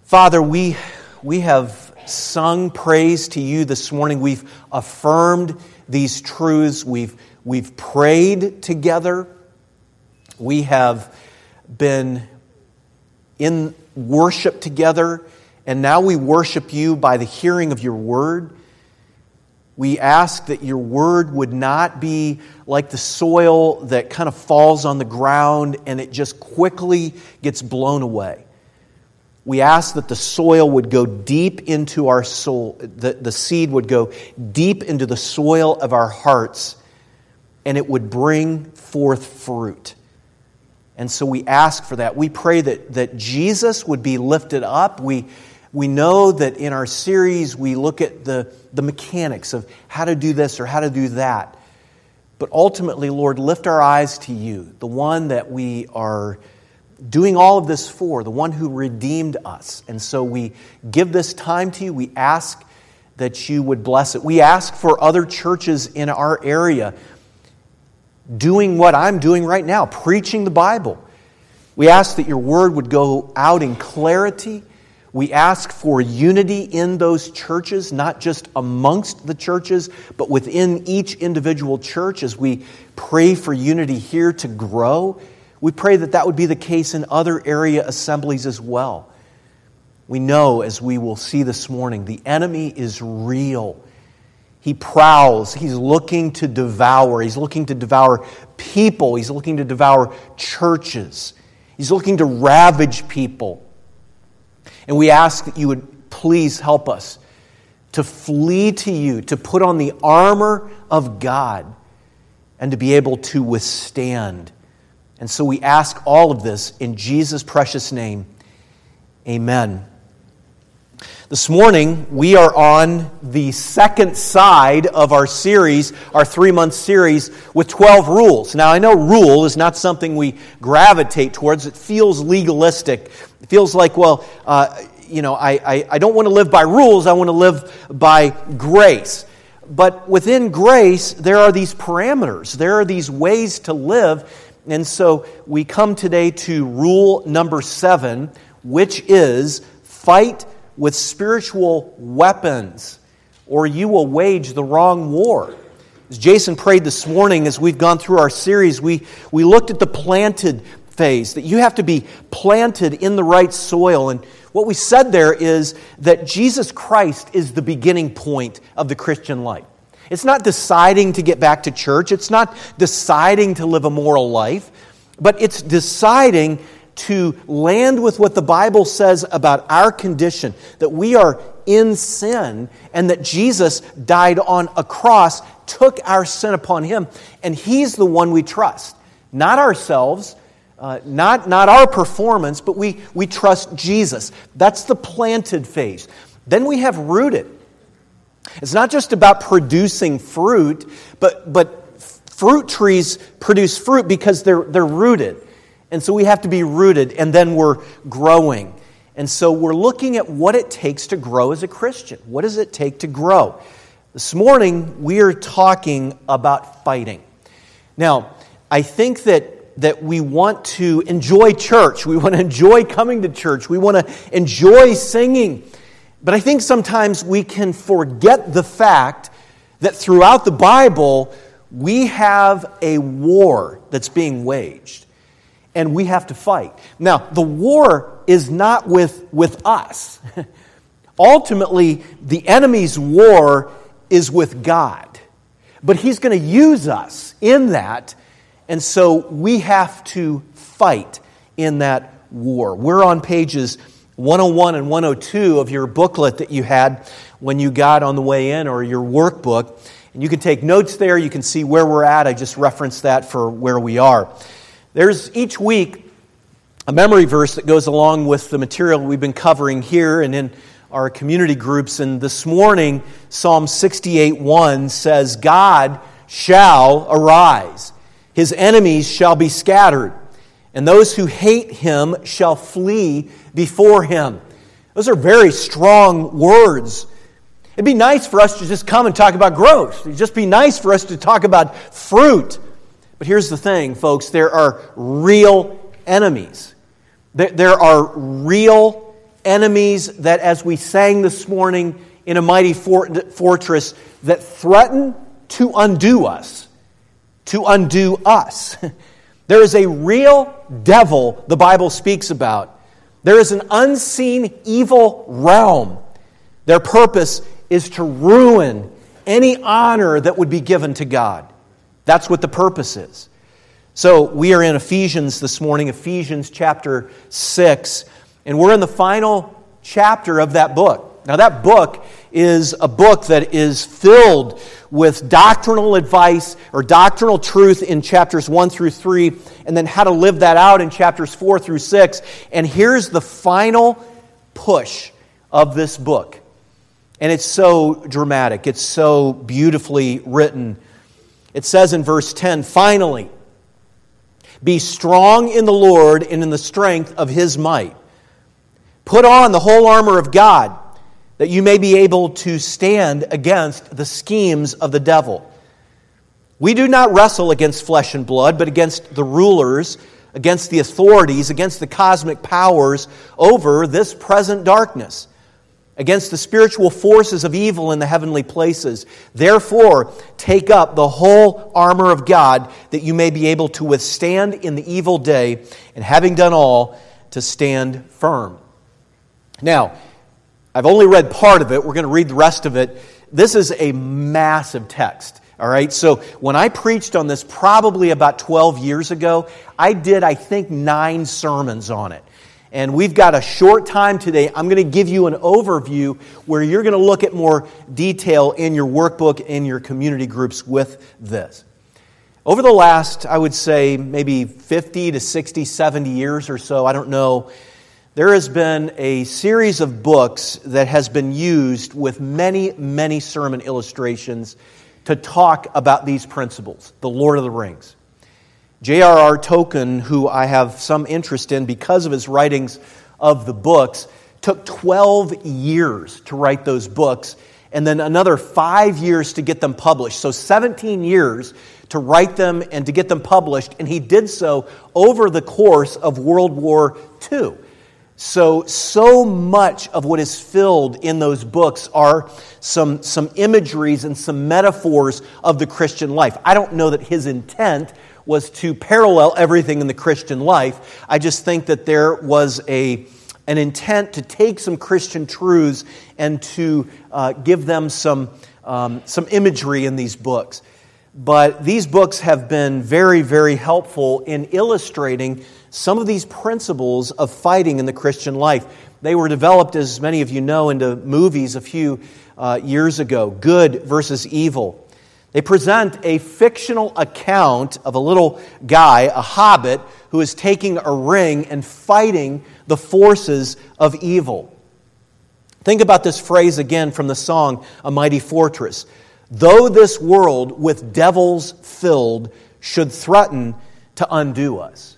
Father, we have sung praise to you this morning. We've affirmed these truths. We've prayed together. We have been in worship together, and now we worship you by the hearing of your word. We ask that your word would not be like the soil that kind of falls on the ground and it just quickly gets blown away. We ask that the soil would go deep into our soul, the seed would go deep into the soil of our hearts, and it would bring forth fruit. And so we ask for that. We pray that Jesus would be lifted up. We know that in our series we look at the mechanics of how to do this or how to do that. But ultimately, Lord, lift our eyes to you, the one that we are doing all of this for, the one who redeemed us. And so we give this time to you. We ask that you would bless it. We ask for other churches in our area doing what I'm doing right now, preaching the Bible. We ask that your word would go out in clarity. We ask for unity in those churches, not just amongst the churches, but within each individual church as we pray for unity here to grow. We pray that that would be the case in other area assemblies as well. We know, as we will see this morning, the enemy is real. He prowls. He's looking to devour. He's looking to devour people. He's looking to devour churches. He's looking to ravage people. And we ask that you would please help us to flee to you, to put on the armor of God, and to be able to withstand. And so we ask all of this in Jesus' precious name. Amen. This morning, we are on the second side of our series, our 3-month series, with 12 rules. Now, I know rule is not something we gravitate towards. It feels legalistic. It feels like, I don't want to live by rules. I want to live by grace. But within grace, there are these parameters. There are these ways to live. And so we come today to rule number 7, which is fight with spiritual weapons, or you will wage the wrong war. As Jason prayed this morning, as we've gone through our series, we looked at the planted phase, that you have to be planted in the right soil. And what we said there is that Jesus Christ is the beginning point of the Christian life. It's not deciding to get back to church. It's not deciding to live a moral life. But it's deciding to land with what the Bible says about our condition, that we are in sin, and that Jesus died on a cross, took our sin upon Him, and He's the one we trust. Not ourselves, not our performance, but we trust Jesus. That's the planted phase. Then we have rooted. It's not just about producing fruit, but fruit trees produce fruit because they're rooted. And so we have to be rooted, and then we're growing. And so we're looking at what it takes to grow as a Christian. What does it take to grow? This morning, we are talking about fighting. Now, I think that we want to enjoy church. We want to enjoy coming to church. We want to enjoy singing. But I think sometimes we can forget the fact that throughout the Bible, we have a war that's being waged. And we have to fight. Now, the war is not with us. Ultimately, the enemy's war is with God. But He's going to use us in that. And so we have to fight in that war. We're on pages 101 and 102 of your booklet that you had when you got on the way in, or your workbook. And you can take notes there. You can see where we're at. I just referenced that for where we are. There's each week a memory verse that goes along with the material we've been covering here and in our community groups. And this morning, Psalm 68:1 says, God shall arise. His enemies shall be scattered, and those who hate Him shall flee before Him. Those are very strong words. It'd be nice for us to just come and talk about growth. It'd just be nice for us to talk about fruit. But here's the thing, folks. There are real enemies. There are real enemies that, as we sang this morning, in a mighty fortress, that threaten to undo us. To undo us. There is a real devil the Bible speaks about. There is an unseen evil realm. Their purpose is to ruin any honor that would be given to God. That's what the purpose is. So we are in Ephesians this morning, Ephesians chapter 6, and we're in the final chapter of that book. Now that book is a book that is filled with doctrinal advice or doctrinal truth in chapters 1 through 3, and then how to live that out in chapters 4 through 6. And here's the final push of this book. And it's so dramatic. It's so beautifully written. It says in verse 10, "Finally, be strong in the Lord and in the strength of His might. Put on the whole armor of God, that you may be able to stand against the schemes of the devil. We do not wrestle against flesh and blood, but against the rulers, against the authorities, against the cosmic powers over this present darkness, against the spiritual forces of evil in the heavenly places. Therefore, take up the whole armor of God, that you may be able to withstand in the evil day, and having done all, to stand firm." Now, I've only read part of it. We're going to read the rest of it. This is a massive text, all right? So when I preached on this probably about 12 years ago, I did, I think, 9 sermons on it. And we've got a short time today. I'm going to give you an overview where you're going to look at more detail in your workbook, in your community groups with this. Over the last, I would say, maybe 50 to 60, 70 years or so, I don't know, there has been a series of books that has been used with many, many sermon illustrations to talk about these principles, the Lord of the Rings. J.R.R. Tolkien, who I have some interest in because of his writings of the books, took 12 years to write those books and then another 5 years to get them published. So 17 years to write them and to get them published, and he did so over the course of World War II. So much of what is filled in those books are some imageries and some metaphors of the Christian life. I don't know that his intent was to parallel everything in the Christian life. I just think that there was an intent to take some Christian truths and to give them some imagery in these books. But these books have been very, very helpful in illustrating some of these principles of fighting in the Christian life. They were developed, as many of you know, into movies a few years ago, Good versus Evil. They present a fictional account of a little guy, a hobbit, who is taking a ring and fighting the forces of evil. Think about this phrase again from the song, A Mighty Fortress. "Though this world with devils filled should threaten to undo us."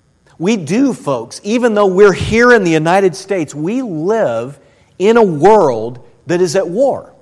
We do, folks, even though we're here in the United States, we live in a world that is at war.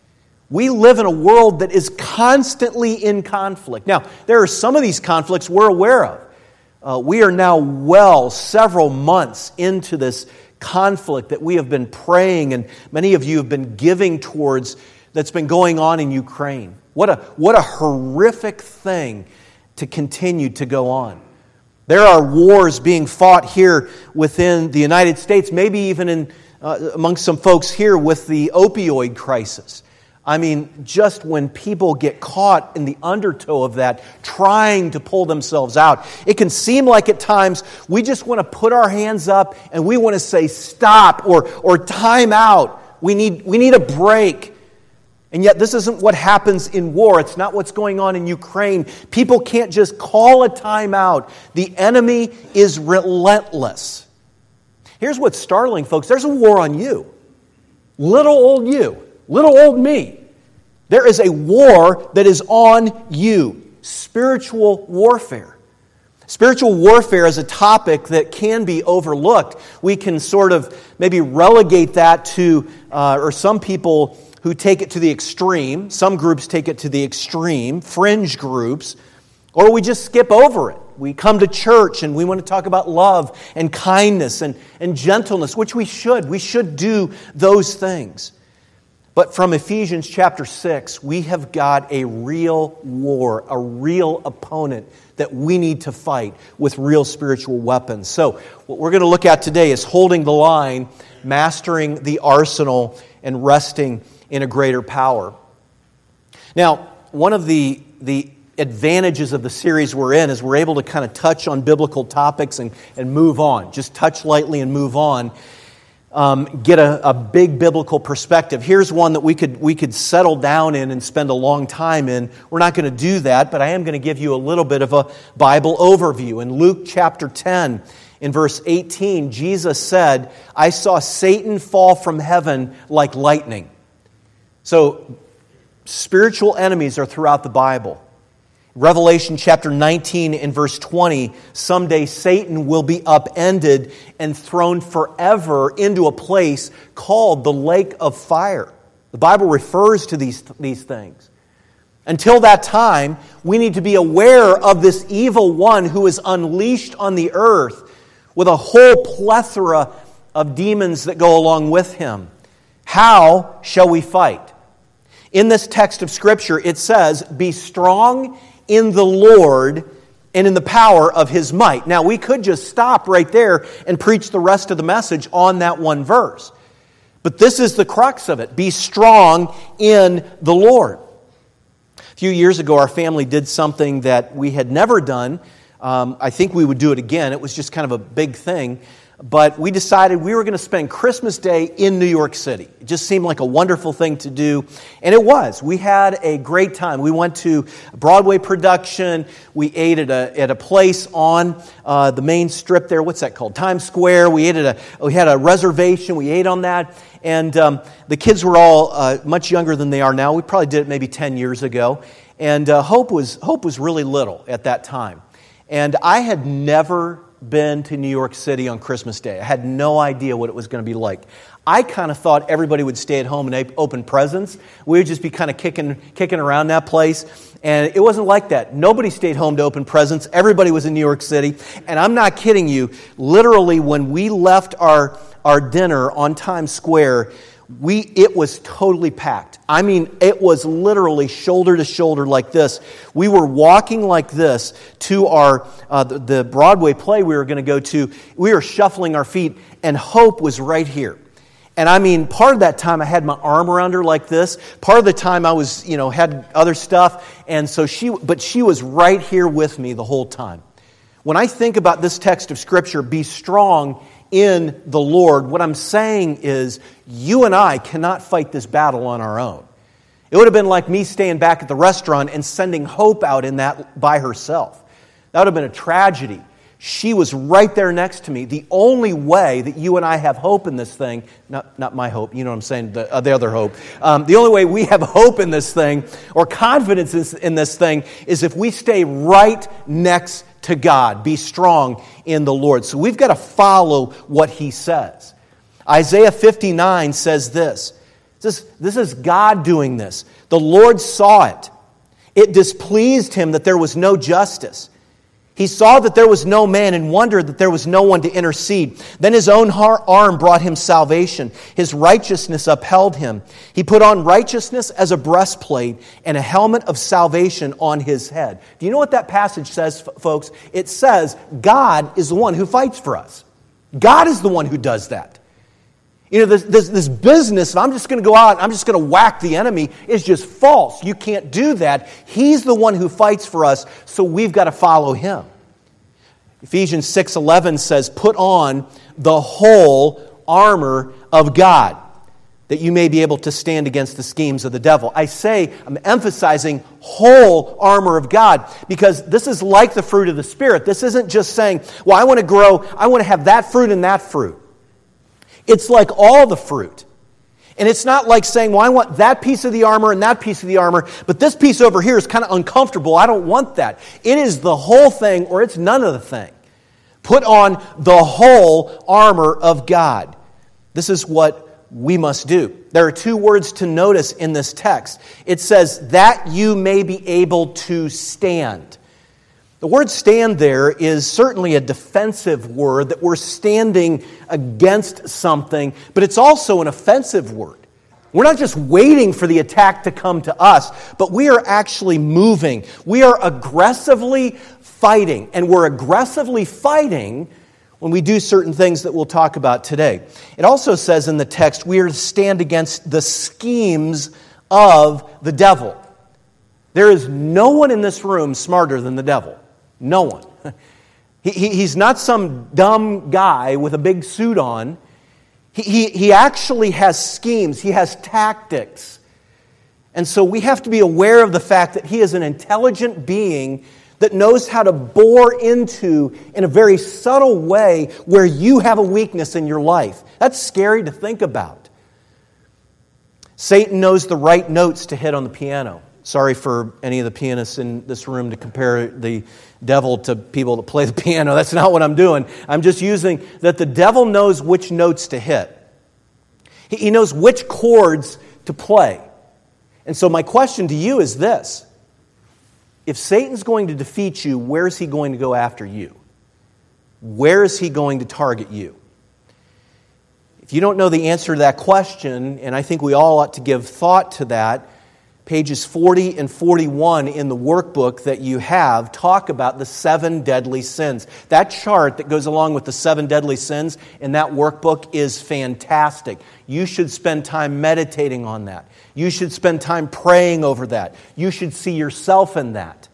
We live in a world that is constantly in conflict. Now, there are some of these conflicts we're aware of. We are now several months into this conflict that we have been praying, and many of you have been giving towards, that's been going on in Ukraine. What a horrific thing to continue to go on. There are wars being fought here within the United States, maybe even amongst some folks here with the opioid crisis. I mean, just when people get caught in the undertow of that, trying to pull themselves out, it can seem like at times we just want to put our hands up and we want to say stop or time out. We need a break. And yet this isn't what happens in war. It's not what's going on in Ukraine. People can't just call a time out. The enemy is relentless. Here's what's startling, folks. There's a war on you. Little old you. Little old me. There is a war that is on you. Spiritual warfare. Spiritual warfare is a topic that can be overlooked. We can sort of maybe relegate that to, or some people who take it to the extreme. Some groups take it to the extreme, fringe groups, or we just skip over it. We come to church and we want to talk about love and kindness and gentleness, which we should. We should do those things. But from Ephesians chapter 6, we have got a real war, a real opponent that we need to fight with real spiritual weapons. So what we're going to look at today is holding the line, mastering the arsenal, and resting in a greater power. Now, one of the advantages of the series we're in is we're able to kind of touch on biblical topics and move on. Just touch lightly and move on. Get a big biblical perspective. Here's one that we could settle down in and spend a long time in. We're not going to do that, but I am going to give you a little bit of a Bible overview. In Luke chapter 10, in verse 18, Jesus said, "I saw Satan fall from heaven like lightning." So, spiritual enemies are throughout the Bible. Revelation chapter 19 and verse 20, someday Satan will be upended and thrown forever into a place called the lake of fire. The Bible refers to these things. Until that time, we need to be aware of this evil one who is unleashed on the earth with a whole plethora of demons that go along with him. How shall we fight? In this text of Scripture, it says, "Be strong in the Lord and in the power of His might." Now, we could just stop right there and preach the rest of the message on that one verse. But this is the crux of it. Be strong in the Lord. A few years ago, our family did something that we had never done. I think we would do it again. It was just kind of a big thing. But we decided we were going to spend Christmas Day in New York City. It just seemed like a wonderful thing to do. And it was. We had a great time. We went to a Broadway production. We ate at a place on the main strip there. What's that called? Times Square. We had a reservation. We ate on that. And the kids were all much younger than they are now. We probably did it maybe 10 years ago. And Hope was really little at that time. And I had never been to New York City on Christmas Day. I had no idea what it was going to be like. I kind of thought everybody would stay at home and open presents. We would just be kind of kicking around that place. And it wasn't like that. Nobody stayed home to open presents. Everybody was in New York City. And I'm not kidding you. Literally, when we left our dinner on Times Square, it was totally packed. I mean, it was literally shoulder to shoulder like this. We were walking like this to the Broadway play we were going to go to. We were shuffling our feet, and Hope was right here. And I mean, part of that time I had my arm around her like this. Part of the time I was, had other stuff, and so she was right here with me the whole time. When I think about this text of Scripture, be strong in the Lord, what I'm saying is you and I cannot fight this battle on our own. It would have been like me staying back at the restaurant and sending Hope out in that by herself. That would have been a tragedy. She was right there next to me. The only way that you and I have hope in this thing, not my hope, you know what I'm saying, the other hope. The only way we have hope in this thing, or confidence in this thing, is if we stay right next to God. Be strong in the Lord. So we've got to follow what He says. Isaiah 59 says this. This is God doing this. The Lord saw it. It displeased Him that there was no justice. He saw that there was no man and wondered that there was no one to intercede. Then His own arm brought Him salvation. His righteousness upheld Him. He put on righteousness as a breastplate and a helmet of salvation on His head. Do you know what that passage says, folks? It says God is the one who fights for us. God is the one who does that. This business of I'm just going to go out and I'm just going to whack the enemy is just false. You can't do that. He's the one who fights for us, so we've got to follow Him. Ephesians 6:11 says, "Put on the whole armor of God, that you may be able to stand against the schemes of the devil." I'm emphasizing whole armor of God, because this is like the fruit of the Spirit. This isn't just saying, well, I want to grow, I want to have that fruit and that fruit. It's like all the fruit. And it's not like saying, well, I want that piece of the armor and that piece of the armor, but this piece over here is kind of uncomfortable. I don't want that. It is the whole thing, or it's none of the thing. Put on the whole armor of God. This is what we must do. There are two words to notice in this text. It says, that you may be able to stand. The word stand there is certainly a defensive word, that we're standing against something, but it's also an offensive word. We're not just waiting for the attack to come to us, but we are actually moving. We are aggressively fighting, and we're aggressively fighting when we do certain things that we'll talk about today. It also says in the text, we are to stand against the schemes of the devil. There is no one in this room smarter than the devil. No one. He's not some dumb guy with a big suit on. He actually has schemes. He has tactics. And so we have to be aware of the fact that he is an intelligent being that knows how to bore into, in a very subtle way, where you have a weakness in your life. That's scary to think about. Satan knows the right notes to hit on the piano. Sorry for any of the pianists in this room to compare the devil to people that play the piano. That's not what I'm doing. I'm just using that the devil knows which notes to hit. He knows which chords to play. And so my question to you is this. If Satan's going to defeat you, where is he going to go after you? Where is he going to target you? If you don't know the answer to that question, and I think we all ought to give thought to that, pages 40 and 41 in the workbook that you have talk about the 7 deadly sins. That chart that goes along with the 7 deadly sins in that workbook is fantastic. You should spend time meditating on that. You should spend time praying over that. You should see yourself in that.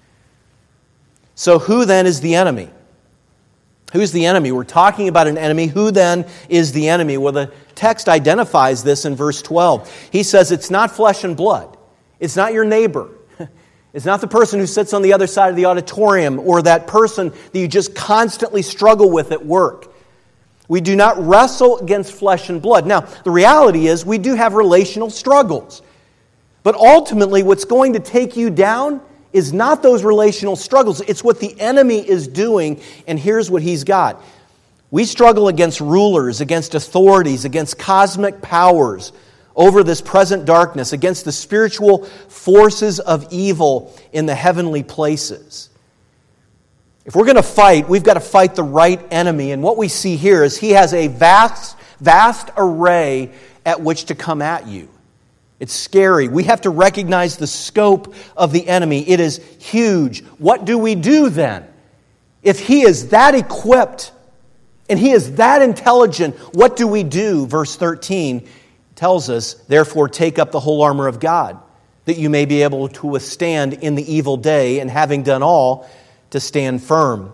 So who then is the enemy? Who's the enemy? We're talking about an enemy. Who then is the enemy? Well, the text identifies this in verse 12. He says it's not flesh and blood. It's not your neighbor. It's not the person who sits on the other side of the auditorium or that person that you just constantly struggle with at work. We do not wrestle against flesh and blood. Now, the reality is we do have relational struggles. But ultimately, what's going to take you down is not those relational struggles. It's what the enemy is doing, and here's what he's got. We struggle against rulers, against authorities, against cosmic powers over this present darkness, against the spiritual forces of evil in the heavenly places. If we're going to fight, we've got to fight the right enemy. And what we see here is he has a vast array at which to come at you. It's scary. We have to recognize the scope of the enemy. It is huge. What do we do then? If he is that equipped and he is that intelligent, what do we do? Verse 13 tells us, therefore take up the whole armor of God, that you may be able to withstand in the evil day, and having done all, to stand firm.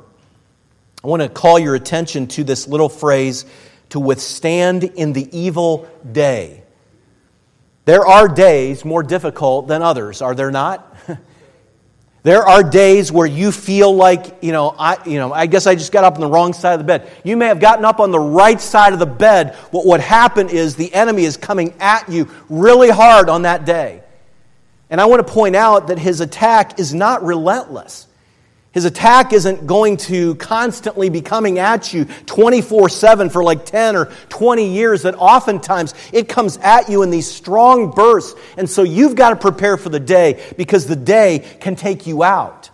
I want to call your attention to this little phrase, to withstand in the evil day. There are days more difficult than others, are there not? There are days where you feel like, I guess I just got up on the wrong side of the bed. You may have gotten up on the right side of the bed. What happened is the enemy is coming at you really hard on that day. And I want to point out that his attack is not relentless. His attack isn't going to constantly be coming at you 24/7 for like 10 or 20 years, that oftentimes it comes at you in these strong bursts. And so you've got to prepare for the day, because the day can take you out.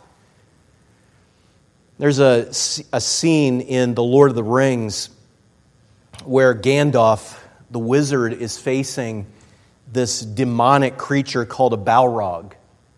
There's a scene in The Lord of the Rings where Gandalf, the wizard, is facing this demonic creature called a Balrog.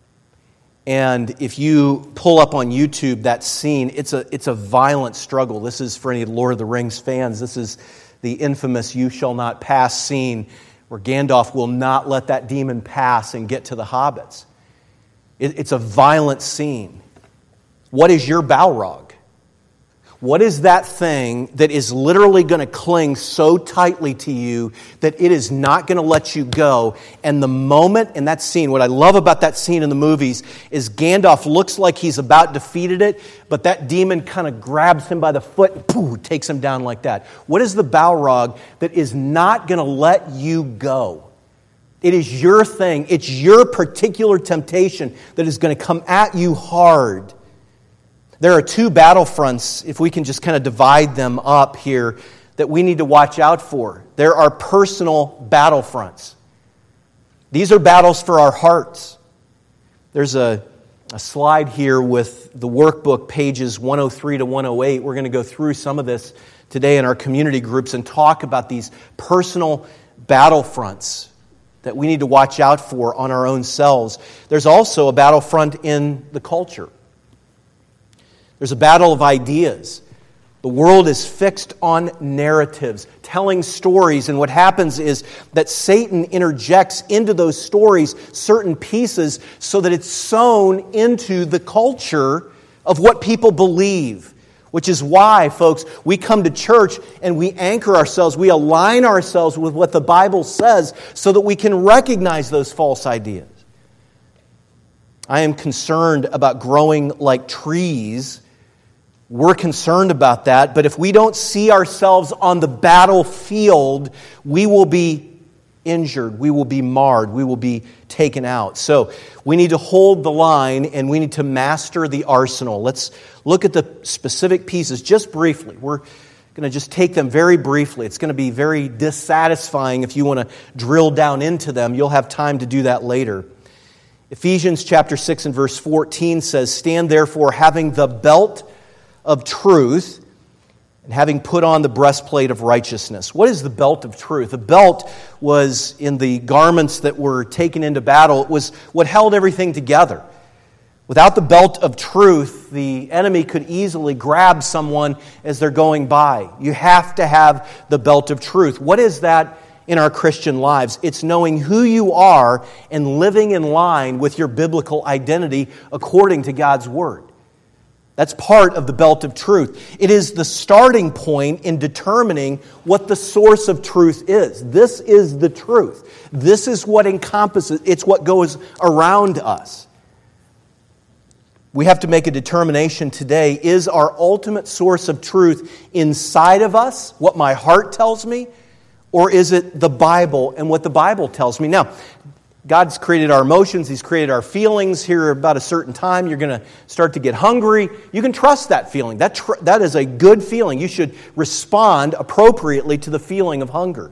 And if you pull up on YouTube that scene, it's a violent struggle. This is for any Lord of the Rings fans. This is the infamous "You shall not pass" scene, where Gandalf will not let that demon pass and get to the hobbits. It's a violent scene. What is your Balrog? What is that thing that is literally going to cling so tightly to you that it is not going to let you go? And the moment in that scene, what I love about that scene in the movies is Gandalf looks like he's about defeated it, but that demon kind of grabs him by the foot and poof, takes him down like that. What is the Balrog that is not going to let you go? It is your thing. It's your particular temptation that is going to come at you hard. There are 2 battlefronts, if we can just kind of divide them up here, that we need to watch out for. There are personal battlefronts. These are battles for our hearts. There's a a slide here with the workbook, pages 103 to 108. We're going to go through some of this today in our community groups and talk about these personal battlefronts that we need to watch out for on our own selves. There's also a battlefront in the culture. There's a battle of ideas. The world is fixed on narratives, telling stories, and what happens is that Satan interjects into those stories certain pieces so that it's sewn into the culture of what people believe. Which is why, folks, we come to church and we anchor ourselves, we align ourselves with what the Bible says so that we can recognize those false ideas. I am concerned about growing like trees. We're concerned about that, but if we don't see ourselves on the battlefield, we will be injured, we will be marred, we will be taken out. So we need to hold the line and we need to master the arsenal. Let's look at the specific pieces just briefly. We're going to just take them very briefly. It's going to be very dissatisfying if you want to drill down into them. You'll have time to do that later. Ephesians chapter 6 and verse 14 says, "Stand therefore having the belt of truth, and having put on the breastplate of righteousness." What is the belt of truth? The belt was in the garments that were taken into battle. It was what held everything together. Without the belt of truth, the enemy could easily grab someone as they're going by. You have to have the belt of truth. What is that in our Christian lives? It's knowing who you are and living in line with your biblical identity according to God's Word. That's part of the belt of truth. It is the starting point in determining what the source of truth is. This is the truth. This is what encompasses, it's what goes around us. We have to make a determination today. Is our ultimate source of truth inside of us, what my heart tells me, or is it the Bible and what the Bible tells me? Now, God's created our emotions. He's created our feelings. Here about a certain time, you're going to start to get hungry. You can trust that feeling. That is a good feeling. You should respond appropriately to the feeling of hunger.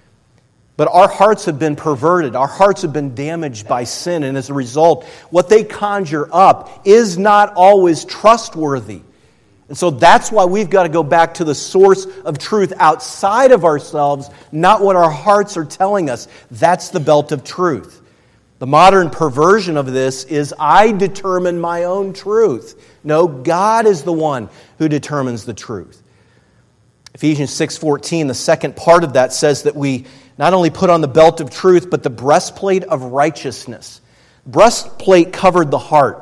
But our hearts have been perverted. Our hearts have been damaged by sin. And as a result, what they conjure up is not always trustworthy. And so that's why we've got to go back to the source of truth outside of ourselves, not what our hearts are telling us. That's the belt of truth. The modern perversion of this is I determine my own truth. No, God is the one who determines the truth. Ephesians 6:14, the second part of that says that we not only put on the belt of truth, but the breastplate of righteousness. Breastplate covered the heart.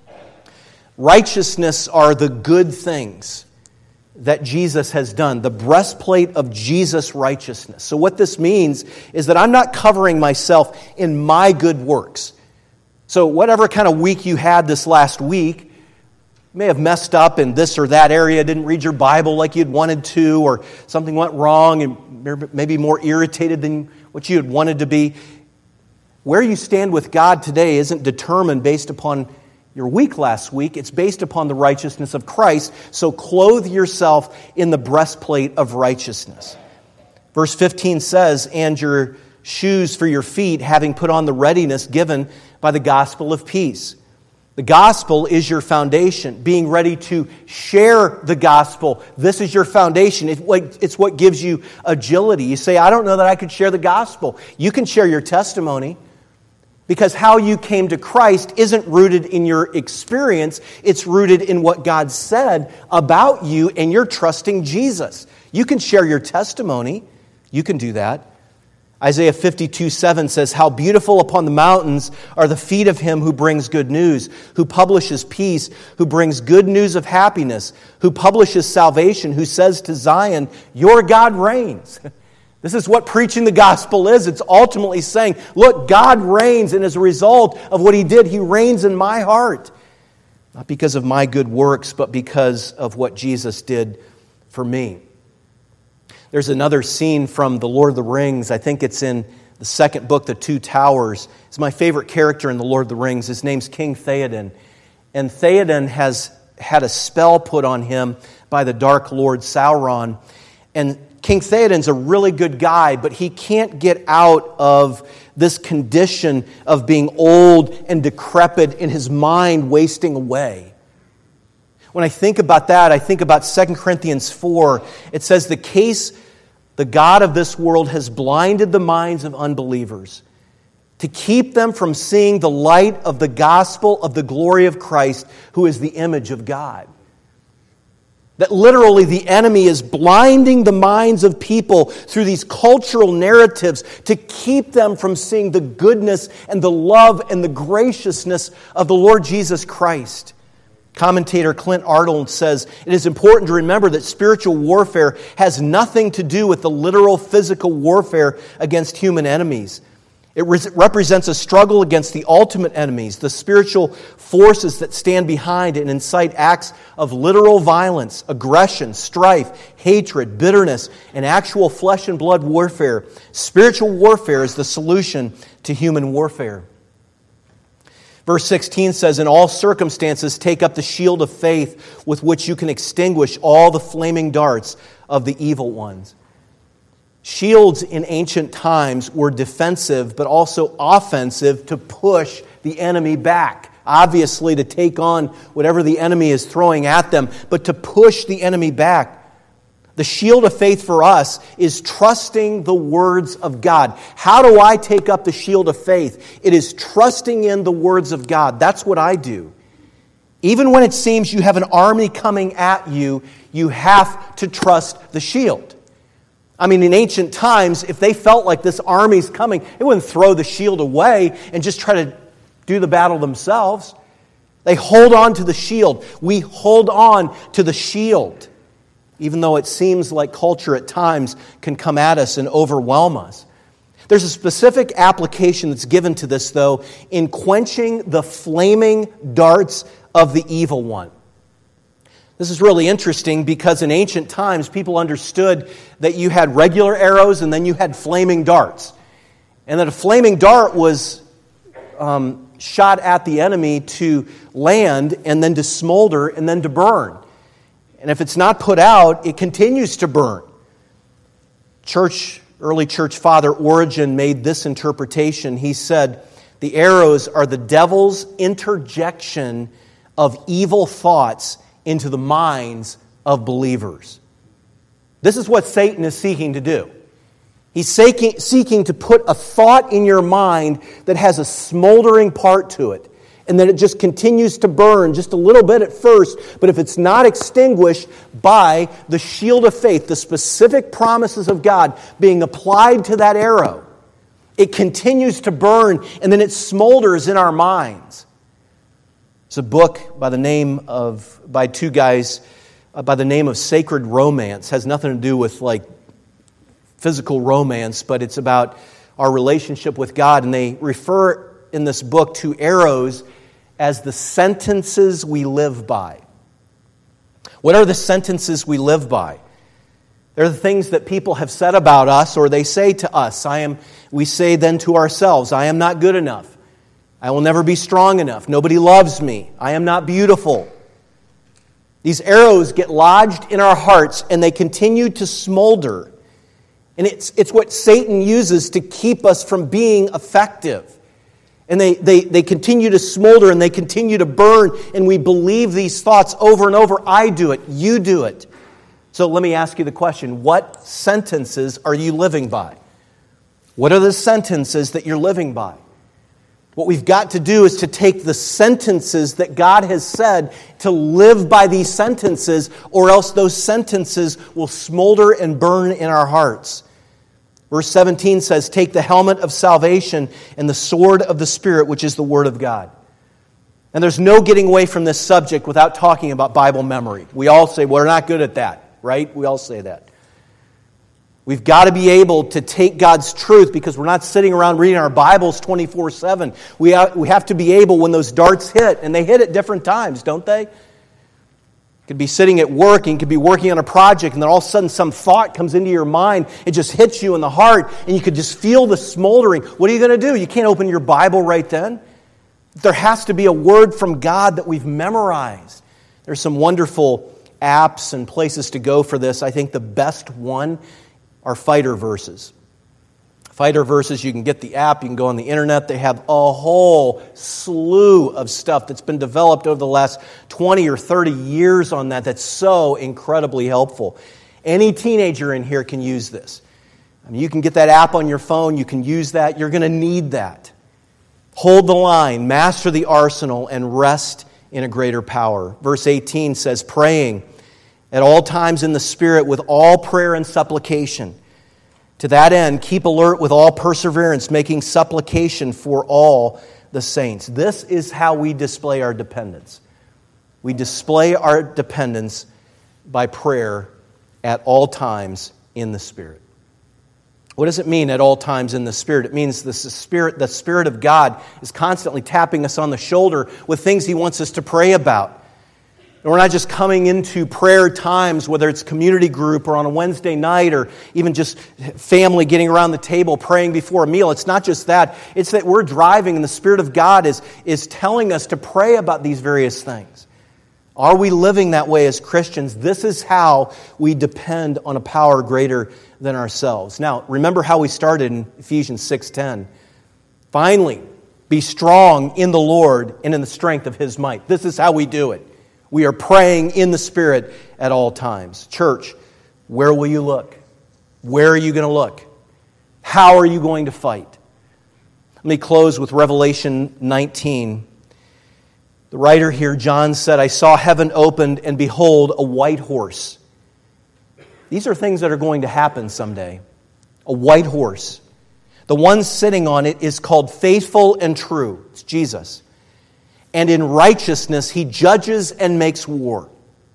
Righteousness are the good things that Jesus has done. The breastplate of Jesus' righteousness. So what this means is that I'm not covering myself in my good works. So whatever kind of week you had this last week, you may have messed up in this or that area, didn't read your Bible like you'd wanted to, or something went wrong and maybe more irritated than what you had wanted to be. Where you stand with God today isn't determined based upon your week last week. It's based upon the righteousness of Christ. So clothe yourself in the breastplate of righteousness. Verse 15 says, "And your shoes for your feet, having put on the readiness given by the gospel of peace." The gospel is your foundation. Being ready to share the gospel. This is your foundation. It's what gives you agility. You say, I don't know that I could share the gospel. You can share your testimony. Because how you came to Christ isn't rooted in your experience. It's rooted in what God said about you, and you're trusting Jesus. You can share your testimony. You can do that. Isaiah 52:7 says, "How beautiful upon the mountains are the feet of him who brings good news, who publishes peace, who brings good news of happiness, who publishes salvation, who says to Zion, your God reigns." This is what preaching the gospel is. It's ultimately saying, look, God reigns, and as a result of what He did, He reigns in my heart. Not because of my good works, but because of what Jesus did for me. There's another scene from The Lord of the Rings. I think it's in the second book, The Two Towers. It's my favorite character in The Lord of the Rings. His name's King Theoden. And Theoden has had a spell put on him by the Dark Lord Sauron. And King Theoden's a really good guy, but he can't get out of this condition of being old and decrepit and his mind wasting away. When I think about that, I think about 2 Corinthians 4. It says, the God of this world has blinded the minds of unbelievers to keep them from seeing the light of the gospel of the glory of Christ, who is the image of God. That literally the enemy is blinding the minds of people through these cultural narratives to keep them from seeing the goodness and the love and the graciousness of the Lord Jesus Christ. Commentator Clint Arnold says, it is important to remember that spiritual warfare has nothing to do with the literal physical warfare against human enemies. It represents a struggle against the ultimate enemies, the spiritual forces that stand behind and incite acts of literal violence, aggression, strife, hatred, bitterness, and actual flesh and blood warfare. Spiritual warfare is the solution to human warfare. Verse 16 says, in all circumstances, take up the shield of faith with which you can extinguish all the flaming darts of the evil ones. Shields in ancient times were defensive, but also offensive to push the enemy back. Obviously, to take on whatever the enemy is throwing at them, but to push the enemy back. The shield of faith for us is trusting the words of God. How do I take up the shield of faith? It is trusting in the words of God. That's what I do. Even when it seems you have an army coming at you, you have to trust the shield. I mean, in ancient times, if they felt like this army's coming, they wouldn't throw the shield away and just try to do the battle themselves. They hold on to the shield. We hold on to the shield, even though it seems like culture at times can come at us and overwhelm us. There's a specific application that's given to this, though, in quenching the flaming darts of the evil one. This is really interesting because in ancient times, people understood that you had regular arrows and then you had flaming darts. And that a flaming dart was shot at the enemy to land and then to smolder and then to burn. And if it's not put out, it continues to burn. Early church father Origen made this interpretation. He said, the arrows are the devil's interjection of evil thoughts into the minds of believers. This is what Satan is seeking to do. He's seeking to put a thought in your mind that has a smoldering part to it, and then it just continues to burn just a little bit at first, but if it's not extinguished by the shield of faith, the specific promises of God being applied to that arrow, it continues to burn, and then it smolders in our minds. It's a book by two guys by the name of Sacred Romance. It has nothing to do with like physical romance, but it's about our relationship with God. And they refer in this book to arrows as the sentences we live by. What are the sentences we live by? They're the things that people have said about us, or they say to us. We say then to ourselves, I am not good enough. I will never be strong enough. Nobody loves me. I am not beautiful. These arrows get lodged in our hearts and they continue to smolder. And it's what Satan uses to keep us from being effective. And they continue to smolder and they continue to burn, and we believe these thoughts over and over. I do it. You do it. So let me ask you the question, what sentences are you living by? What are the sentences that you're living by? What we've got to do is to take the sentences that God has said, to live by these sentences, or else those sentences will smolder and burn in our hearts. Verse 17 says, take the helmet of salvation and the sword of the Spirit, which is the Word of God. And there's no getting away from this subject without talking about Bible memory. We all say, we're not good at that, right? We all say that. We've got to be able to take God's truth because we're not sitting around reading our Bibles 24/7. We have to be able, when those darts hit, and they hit at different times, don't they? You could be sitting at work and you could be working on a project, and then all of a sudden some thought comes into your mind. It just hits you in the heart, and you could just feel the smoldering. What are you going to do? You can't open your Bible right then. There has to be a word from God that we've memorized. There's some wonderful apps and places to go for this. I think the best one are fighter verses. Fighter verses, you can get the app, you can go on the internet. They have a whole slew of stuff that's been developed over the last 20 or 30 years on that that's so incredibly helpful. Any teenager in here can use this. I mean, you can get that app on your phone, you can use that, you're going to need that. Hold the line, master the arsenal, and rest in a greater power. Verse 18 says, praying at all times in the Spirit with all prayer and supplication. To that end, keep alert with all perseverance, making supplication for all the saints. This is how we display our dependence. We display our dependence by prayer at all times in the Spirit. What does it mean at all times in the Spirit? It means the Spirit of God is constantly tapping us on the shoulder with things He wants us to pray about. And we're not just coming into prayer times, whether it's community group or on a Wednesday night or even just family getting around the table praying before a meal. It's not just that. It's that we're driving and the Spirit of God is telling us to pray about these various things. Are we living that way as Christians? This is how we depend on a power greater than ourselves. Now, remember how we started in Ephesians 6:10. Finally, be strong in the Lord and in the strength of His might. This is how we do it. We are praying in the Spirit at all times. Church, where will you look? Where are you going to look? How are you going to fight? Let me close with Revelation 19. The writer here, John, said, I saw heaven opened, and behold, a white horse. These are things that are going to happen someday. A white horse. The one sitting on it is called Faithful and True. It's Jesus. And in righteousness He judges and makes war.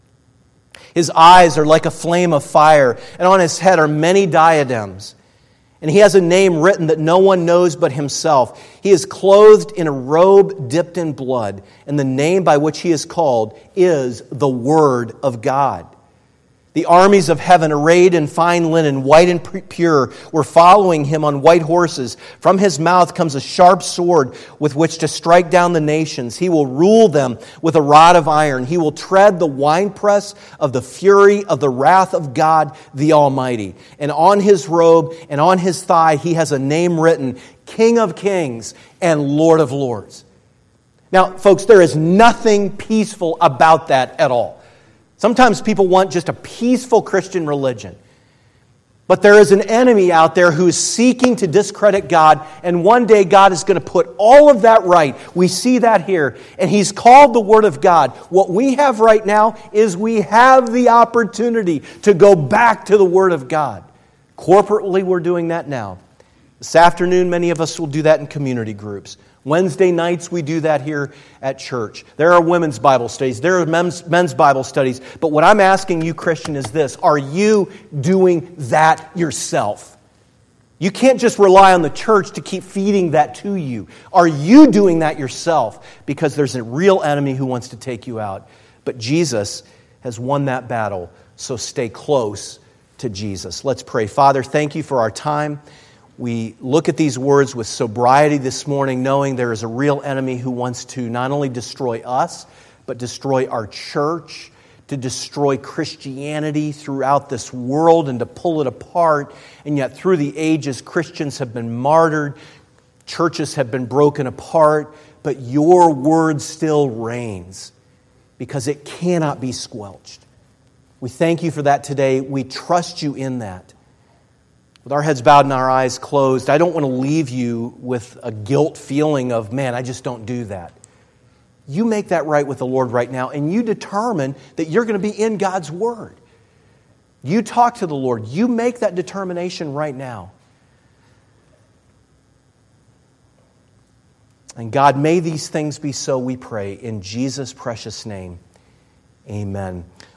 His eyes are like a flame of fire, and on His head are many diadems. And He has a name written that no one knows but Himself. He is clothed in a robe dipped in blood, and the name by which He is called is the Word of God. The armies of heaven, arrayed in fine linen, white and pure, were following Him on white horses. From His mouth comes a sharp sword with which to strike down the nations. He will rule them with a rod of iron. He will tread the winepress of the fury of the wrath of God the Almighty. And on His robe and on His thigh He has a name written, King of Kings and Lord of Lords. Now, folks, there is nothing peaceful about that at all. Sometimes people want just a peaceful Christian religion. But there is an enemy out there who is seeking to discredit God, and one day God is going to put all of that right. We see that here. And He's called the Word of God. What we have right now is we have the opportunity to go back to the Word of God. Corporately, we're doing that now. This afternoon, many of us will do that in community groups. Wednesday nights, we do that here at church. There are women's Bible studies. There are men's Bible studies. But what I'm asking you, Christian, is this. Are you doing that yourself? You can't just rely on the church to keep feeding that to you. Are you doing that yourself? Because there's a real enemy who wants to take you out. But Jesus has won that battle, so stay close to Jesus. Let's pray. Father, thank you for our time. We look at these words with sobriety this morning, knowing there is a real enemy who wants to not only destroy us, but destroy our church, to destroy Christianity throughout this world and to pull it apart. And yet through the ages, Christians have been martyred, churches have been broken apart, but your word still reigns because it cannot be squelched. We thank you for that today. We trust you in that. With our heads bowed and our eyes closed, I don't want to leave you with a guilt feeling of, man, I just don't do that. You make that right with the Lord right now, and you determine that you're going to be in God's Word. You talk to the Lord. You make that determination right now. And God, may these things be so, we pray, in Jesus' precious name. Amen.